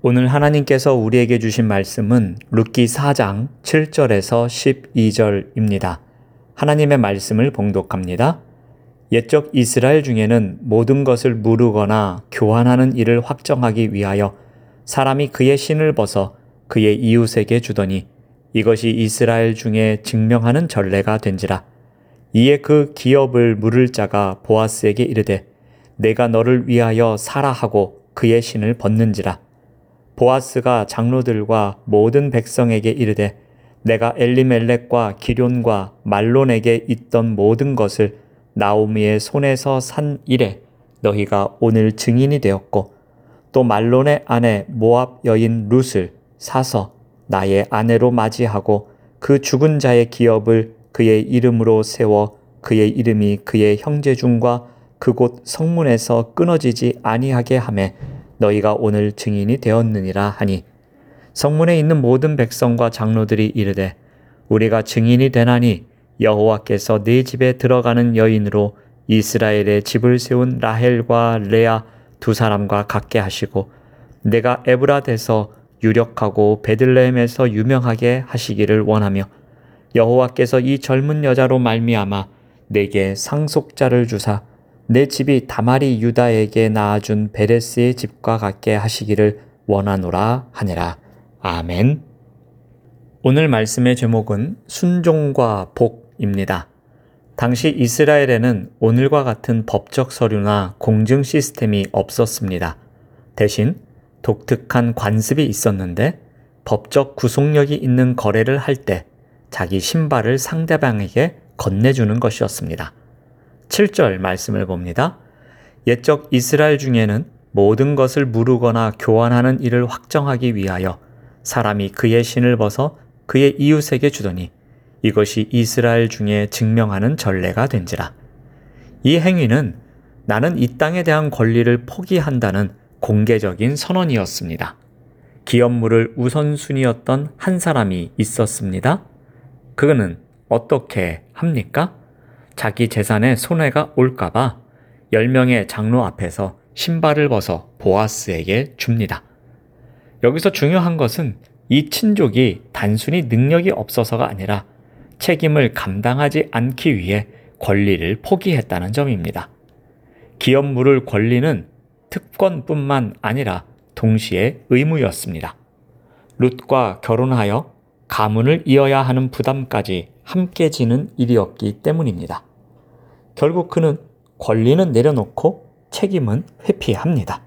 오늘 하나님께서 우리에게 주신 말씀은 룻기 4장 7절에서 12절입니다. 하나님의 말씀을 봉독합니다. 옛적 이스라엘 중에는 모든 것을 무르거나 교환하는 일을 확정하기 위하여 사람이 그의 신을 벗어 그의 이웃에게 주더니 이것이 이스라엘 중에 증명하는 전례가 된지라. 이에 그 기업을 물을 자가 보아스에게 이르되 내가 너를 위하여 사라 하고 그의 신을 벗는지라. 보아스가 장로들과 모든 백성에게 이르되 내가 엘리멜렉과 기럨과 말론에게 있던 모든 것을 나오미의 손에서 산 이래 너희가 오늘 증인이 되었고 또 말론의 아내 모압 여인 룻을 사서 나의 아내로 맞이하고 그 죽은 자의 기업을 그의 이름으로 세워 그의 이름이 그의 형제 중과 그곳 성문에서 끊어지지 아니하게 하매 너희가 오늘 증인이 되었느니라 하니 성문에 있는 모든 백성과 장로들이 이르되 우리가 증인이 되나니 여호와께서 네 집에 들어가는 여인으로 이스라엘의 집을 세운 라헬과 레아 두 사람과 같게 하시고 내가 에브라데서 유력하고 베들레헴에서 유명하게 하시기를 원하며 여호와께서 이 젊은 여자로 말미암아 내게 상속자를 주사 내 집이 다말이 유다에게 낳아준 베레스의 집과 같게 하시기를 원하노라 하니라. 아멘. 오늘 말씀의 제목은 순종과 복입니다. 당시 이스라엘에는 오늘과 같은 법적 서류나 공증 시스템이 없었습니다. 대신 독특한 관습이 있었는데 법적 구속력이 있는 거래를 할 때 자기 신발을 상대방에게 건네주는 것이었습니다. 7절 말씀을 봅니다. 옛적 이스라엘 중에는 모든 것을 무르거나 교환하는 일을 확정하기 위하여 사람이 그의 신을 벗어 그의 이웃에게 주더니 이것이 이스라엘 중에 증명하는 전례가 된지라. 이 행위는 나는 이 땅에 대한 권리를 포기한다는 공개적인 선언이었습니다. 기업물을 우선순위였던 한 사람이 있었습니다. 그는 어떻게 합니까? 자기 재산에 손해가 올까봐 10명의 장로 앞에서 신발을 벗어 보아스에게 줍니다. 여기서 중요한 것은 이 친족이 단순히 능력이 없어서가 아니라 책임을 감당하지 않기 위해 권리를 포기했다는 점입니다. 기업 물을 권리는 특권뿐만 아니라 동시에 의무였습니다. 룻과 결혼하여 가문을 이어야 하는 부담까지 함께 지는 일이었기 때문입니다. 결국 그는 권리는 내려놓고 책임은 회피합니다.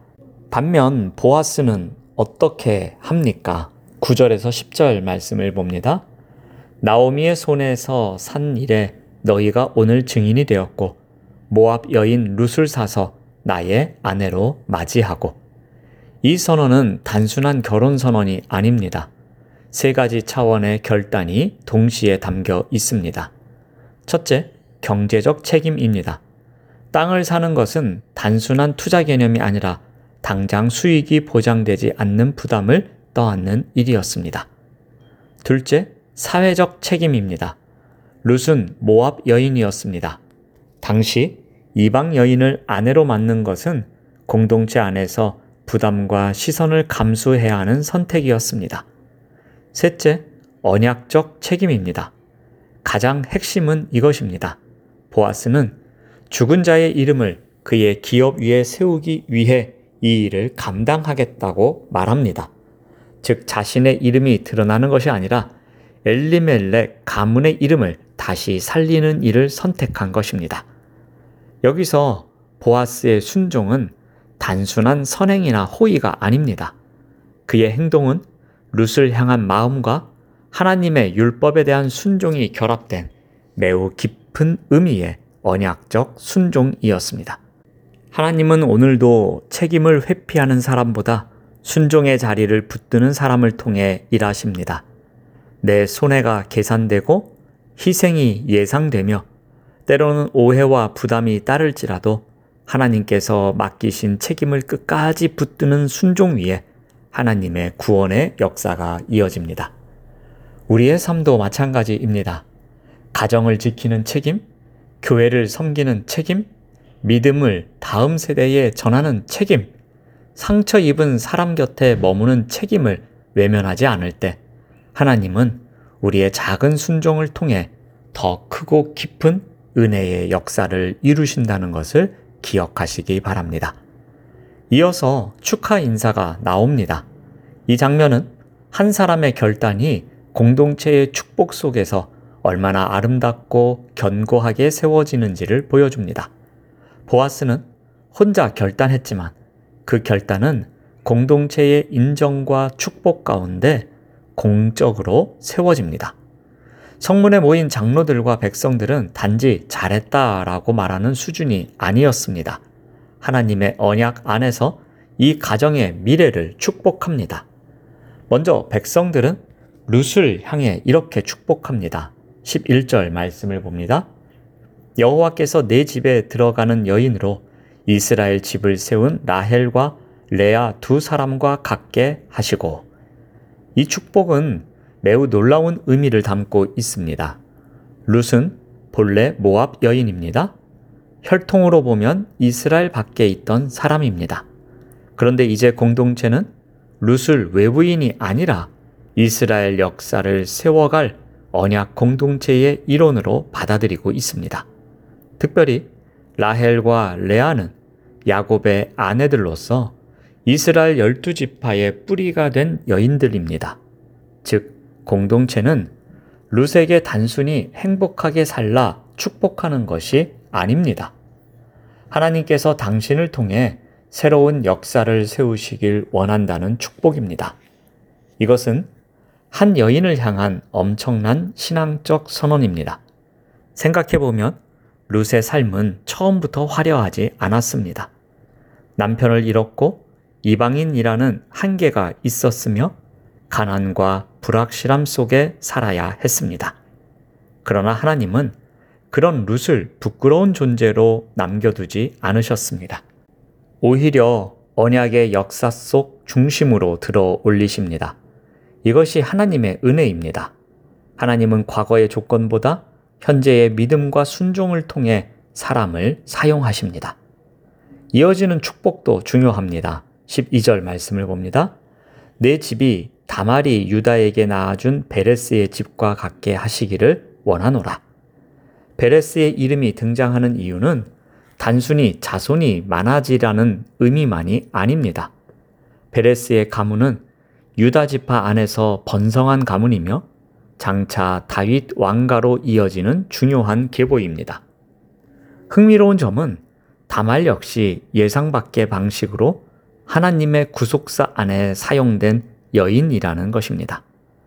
반면 보아스는 어떻게 합니까? 9절에서 10절 말씀을 봅니다. 나오미의 손에서 산 이래 너희가 오늘 증인이 되었고 모압 여인 룻을 사서 나의 아내로 맞이하고. 이 선언은 단순한 결혼 선언이 아닙니다. 세 가지 차원의 결단이 동시에 담겨 있습니다. 첫째, 경제적 책임입니다. 땅을 사는 것은 단순한 투자 개념이 아니라 당장 수익이 보장되지 않는 부담을 떠안는 일이었습니다. 둘째, 사회적 책임입니다. 룻은 모압 여인이었습니다. 당시 이방 여인을 아내로 맞는 것은 공동체 안에서 부담과 시선을 감수해야 하는 선택이었습니다. 셋째, 언약적 책임입니다. 가장 핵심은 이것입니다. 보아스는 죽은 자의 이름을 그의 기업 위에 세우기 위해 이 일을 감당하겠다고 말합니다. 즉 자신의 이름이 드러나는 것이 아니라 엘리멜렉 가문의 이름을 다시 살리는 일을 선택한 것입니다. 여기서 보아스의 순종은 단순한 선행이나 호의가 아닙니다. 그의 행동은 룻을 향한 마음과 하나님의 율법에 대한 순종이 결합된 매우 깊은 의미의 언약적 순종이었습니다. 하나님은 오늘도 책임을 회피하는 사람보다 순종의 자리를 붙드는 사람을 통해 일하십니다. 내 손해가 계산되고 희생이 예상되며 때로는 오해와 부담이 따를지라도 하나님께서 맡기신 책임을 끝까지 붙드는 순종 위에 하나님의 구원의 역사가 이어집니다. 우리의 삶도 마찬가지입니다. 가정을 지키는 책임, 교회를 섬기는 책임, 믿음을 다음 세대에 전하는 책임, 상처 입은 사람 곁에 머무는 책임을 외면하지 않을 때 하나님은 우리의 작은 순종을 통해 더 크고 깊은 은혜의 역사를 이루신다는 것을 기억하시기 바랍니다. 이어서 축하 인사가 나옵니다. 이 장면은 한 사람의 결단이 공동체의 축복 속에서 얼마나 아름답고 견고하게 세워지는지를 보여줍니다. 보아스는 혼자 결단했지만 그 결단은 공동체의 인정과 축복 가운데 공적으로 세워집니다. 성문에 모인 장로들과 백성들은 단지 잘했다라고 말하는 수준이 아니었습니다. 하나님의 언약 안에서 이 가정의 미래를 축복합니다. 먼저 백성들은 룻을 향해 이렇게 축복합니다. 11절 말씀을 봅니다. 여호와께서 내 집에 들어가는 여인으로 이스라엘 집을 세운 라헬과 레아 두 사람과 같게 하시고, 이 축복은 매우 놀라운 의미를 담고 있습니다. 룻은 본래 모압 여인입니다. 혈통으로 보면 이스라엘 밖에 있던 사람입니다. 그런데 이제 공동체는 룻을 외부인이 아니라 이스라엘 역사를 세워갈 언약 공동체의 일원으로 받아들이고 있습니다. 특별히 라헬과 레아는 야곱의 아내들로서 이스라엘 12지파의 뿌리가 된 여인들입니다. 즉, 공동체는 룻에게 단순히 행복하게 살라 축복하는 것이 아닙니다. 하나님께서 당신을 통해 새로운 역사를 세우시길 원한다는 축복입니다. 이것은 한 여인을 향한 엄청난 신앙적 선언입니다. 생각해보면 룻의 삶은 처음부터 화려하지 않았습니다. 남편을 잃었고 이방인이라는 한계가 있었으며 가난과 불확실함 속에 살아야 했습니다. 그러나 하나님은 그런 룻을 부끄러운 존재로 남겨두지 않으셨습니다. 오히려 언약의 역사 속 중심으로 들어 올리십니다. 이것이 하나님의 은혜입니다. 하나님은 과거의 조건보다 현재의 믿음과 순종을 통해 사람을 사용하십니다. 이어지는 축복도 중요합니다. 12절 말씀을 봅니다. 내 집이 다말이 유다에게 낳아준 베레스의 집과 같게 하시기를 원하노라. 베레스의 이름이 등장하는 이유는 단순히 자손이 많아지라는 의미만이 아닙니다. 베레스의 가문은 유다 지파 안에서 번성한 가문이며 장차 다윗 왕가로 이어지는 중요한 계보입니다. 흥미로운 점은 다말 역시 예상 밖의 방식으로 하나님의 구속사 안에 사용된 여인이라는 것입니다.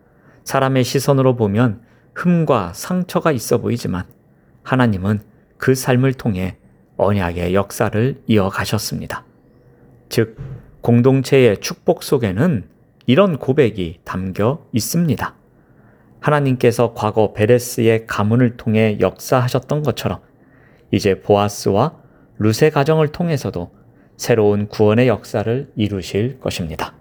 사람의 시선으로 보면 흠과 상처가 있어 보이지만 하나님은 그 삶을 통해 언약의 역사를 이어가셨습니다. 즉, 공동체의 축복 속에는 이런 고백이 담겨 있습니다. 하나님께서 과거 베레스의 가문을 통해 역사하셨던 것처럼 이제 보아스와 룻의 가정을 통해서도 새로운 구원의 역사를 이루실 것입니다.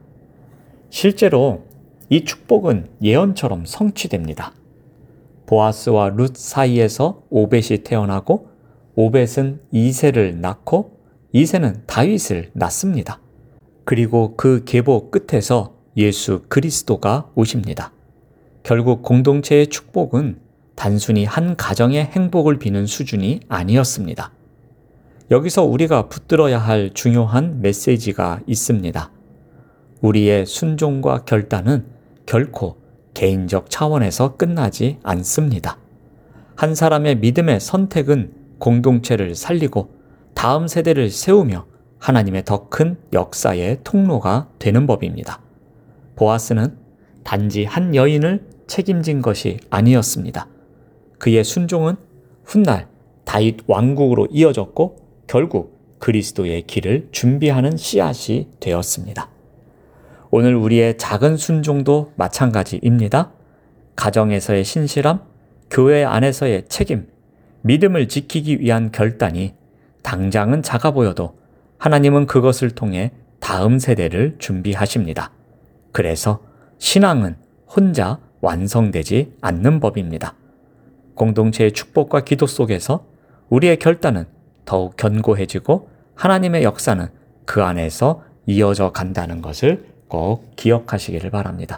실제로 이 축복은 예언처럼 성취됩니다. 보아스와 룻 사이에서 오벳이 태어나고 오벳은 이새를 낳고 이새는 다윗을 낳습니다. 그리고 그 계보 끝에서 예수 그리스도가 오십니다. 결국 공동체의 축복은 단순히 한 가정의 행복을 비는 수준이 아니었습니다. 여기서 우리가 붙들어야 할 중요한 메시지가 있습니다. 우리의 순종과 결단은 결코 개인적 차원에서 끝나지 않습니다. 한 사람의 믿음의 선택은 공동체를 살리고 다음 세대를 세우며 하나님의 더 큰 역사의 통로가 되는 법입니다. 보아스는 단지 한 여인을 책임진 것이 아니었습니다. 그의 순종은 훗날 다윗 왕국으로 이어졌고 결국 그리스도의 길을 준비하는 씨앗이 되었습니다. 오늘 우리의 작은 순종도 마찬가지입니다. 가정에서의 신실함, 교회 안에서의 책임, 믿음을 지키기 위한 결단이 당장은 작아 보여도 하나님은 그것을 통해 다음 세대를 준비하십니다. 그래서 신앙은 혼자 완성되지 않는 법입니다. 공동체의 축복과 기도 속에서 우리의 결단은 더욱 견고해지고 하나님의 역사는 그 안에서 이어져 간다는 것을 꼭 기억하시기를 바랍니다.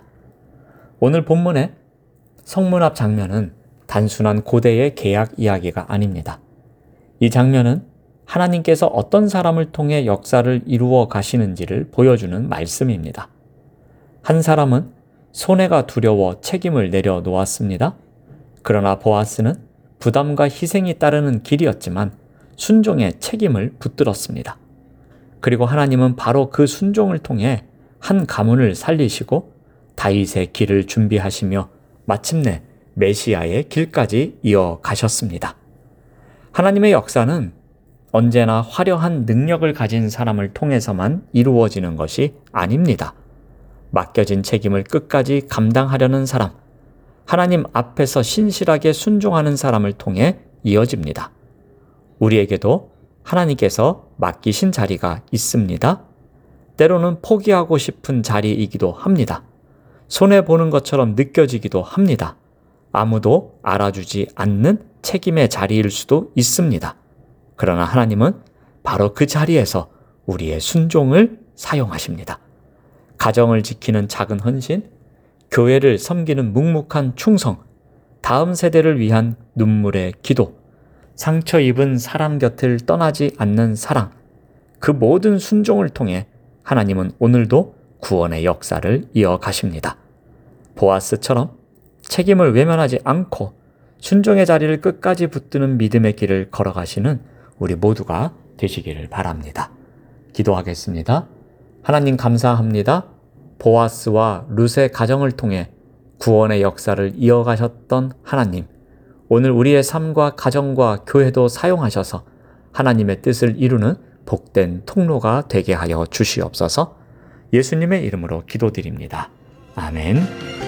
오늘 본문의 성문 앞 장면은 단순한 고대의 계약 이야기가 아닙니다. 이 장면은 하나님께서 어떤 사람을 통해 역사를 이루어 가시는지를 보여주는 말씀입니다. 한 사람은 손해가 두려워 책임을 내려놓았습니다. 그러나 보아스는 부담과 희생이 따르는 길이었지만 순종의 책임을 붙들었습니다. 그리고 하나님은 바로 그 순종을 통해 한 가문을 살리시고 다윗의 길을 준비하시며 마침내 메시아의 길까지 이어가셨습니다. 하나님의 역사는 언제나 화려한 능력을 가진 사람을 통해서만 이루어지는 것이 아닙니다. 맡겨진 책임을 끝까지 감당하려는 사람, 하나님 앞에서 신실하게 순종하는 사람을 통해 이어집니다. 우리에게도 하나님께서 맡기신 자리가 있습니다. 때로는 포기하고 싶은 자리이기도 합니다. 손해보는 것처럼 느껴지기도 합니다. 아무도 알아주지 않는 책임의 자리일 수도 있습니다. 그러나 하나님은 바로 그 자리에서 우리의 순종을 사용하십니다. 가정을 지키는 작은 헌신, 교회를 섬기는 묵묵한 충성, 다음 세대를 위한 눈물의 기도, 상처 입은 사람 곁을 떠나지 않는 사랑, 그 모든 순종을 통해 하나님은 오늘도 구원의 역사를 이어가십니다. 보아스처럼 책임을 외면하지 않고 순종의 자리를 끝까지 붙드는 믿음의 길을 걸어가시는 우리 모두가 되시기를 바랍니다. 기도하겠습니다. 하나님 감사합니다. 보아스와 룻의 가정을 통해 구원의 역사를 이어가셨던 하나님, 오늘 우리의 삶과 가정과 교회도 사용하셔서 하나님의 뜻을 이루는 복된 통로가 되게 하여 주시옵소서. 예수님의 이름으로 기도드립니다. 아멘.